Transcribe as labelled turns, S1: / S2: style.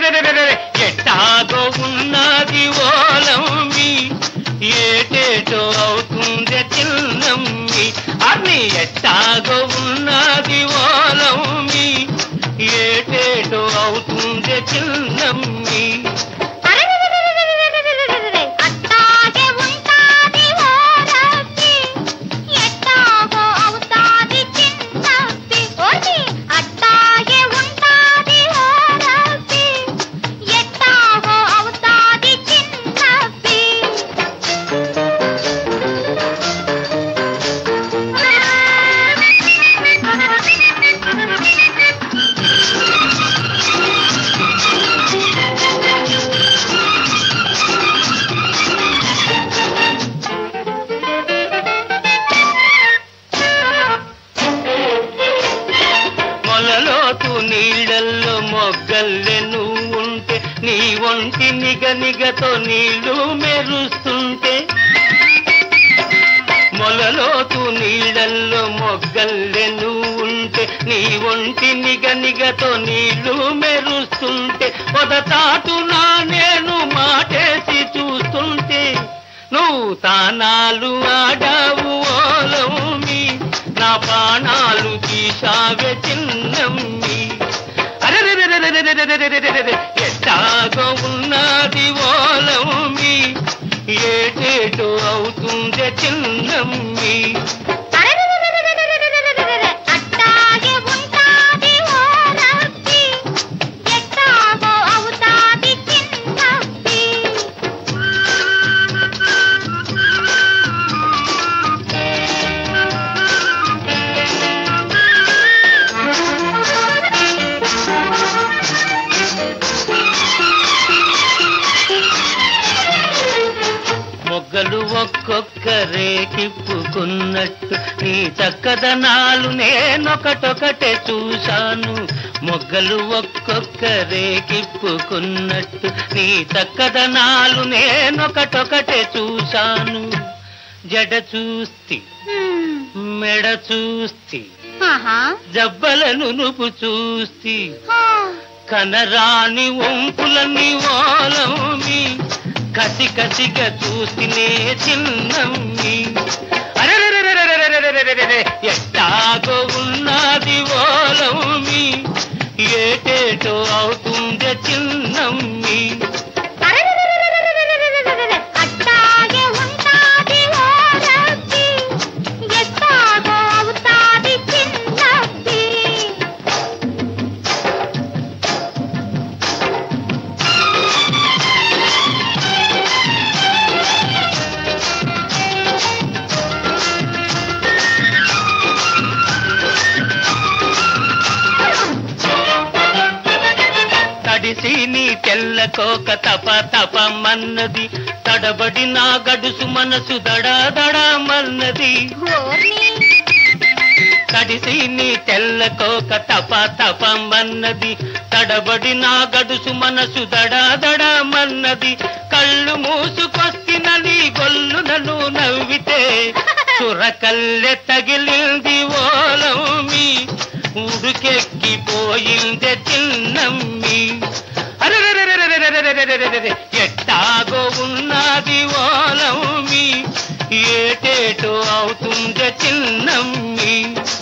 S1: ఎట్టాగో ఉన్నది ఓలమ్మి, ఏటేటో అవుతుంది చిన్నమ్మి. అన్ని ఎట్టాగో ఉన్నది ఓలమ్మి, ఏటేటో అవుతుంది చిన్నమ్మి. మొలలోతు నీళ్ళల్లో మొగ్గల్లే నువ్వుంటే, నీ ఒంటి నిగనిగతో నీళ్లు మెరుస్తుంటే. మొలలోతు నీళ్ళల్లో మొగ్గల్లే నువ్వుంటే, నీ ఒంటి నిగనిగతో నీళ్లు మెరుస్తుంటే. పొదతాటునా నేను మాటేసి చూస్తుంటే, నువ్వు తానాలు ఆడావు ఓలమ్మి, నా ప్రాణాలు తీశావే చిన్నమ్మి. ఎట్టాగో ఉన్నది ఓలమ్మి, ఏటేటో అవుతుంది చిన్నమ్మి. మొగ్గలు ఒక్కొక్కరే కిప్పుకున్నట్టు, నీ చక్కదనాలు నేనొకటొకటే చూశాను. మొగ్గలు ఒక్కొక్కరే కిప్పుకున్నట్టు, నీ చక్కదనాలు నేనొకటొకటే చూశాను. జడ చూస్తి, మెడ చూస్తి, జబ్బలను నువ్వు చూస్తి, కనరాని వంపులని ఓలమ్మి, కసి కసిగా చూస్తేనే చిన్నమ్మి. ఎట్టాగో ఉన్నది ఓలమ్మి, ఏటేటో అవుతుంది చిన్నమ్మి. తడిసి నీ తెల్లకోక తప తపమన్నది, తడబడి నా గడుసు మనసు దడాదడమన్నది. తడిసి నీ తెల్లకోక తప తపమన్నది, తడబడి నా గడుసు మనసు దడాదడమన్నది. కళ్ళు మూసుకొస్తినని గొల్లునను నవ్వితే, చురకల్లె తగిలింది ఓలమ్మి, ఉడుకెక్కిపోయిందే చిన్నమ్మి. ఎట్టాగో ఉన్నది ఓలమ్మి, ఏటేటో అవుతుందే చిన్నమ్మి.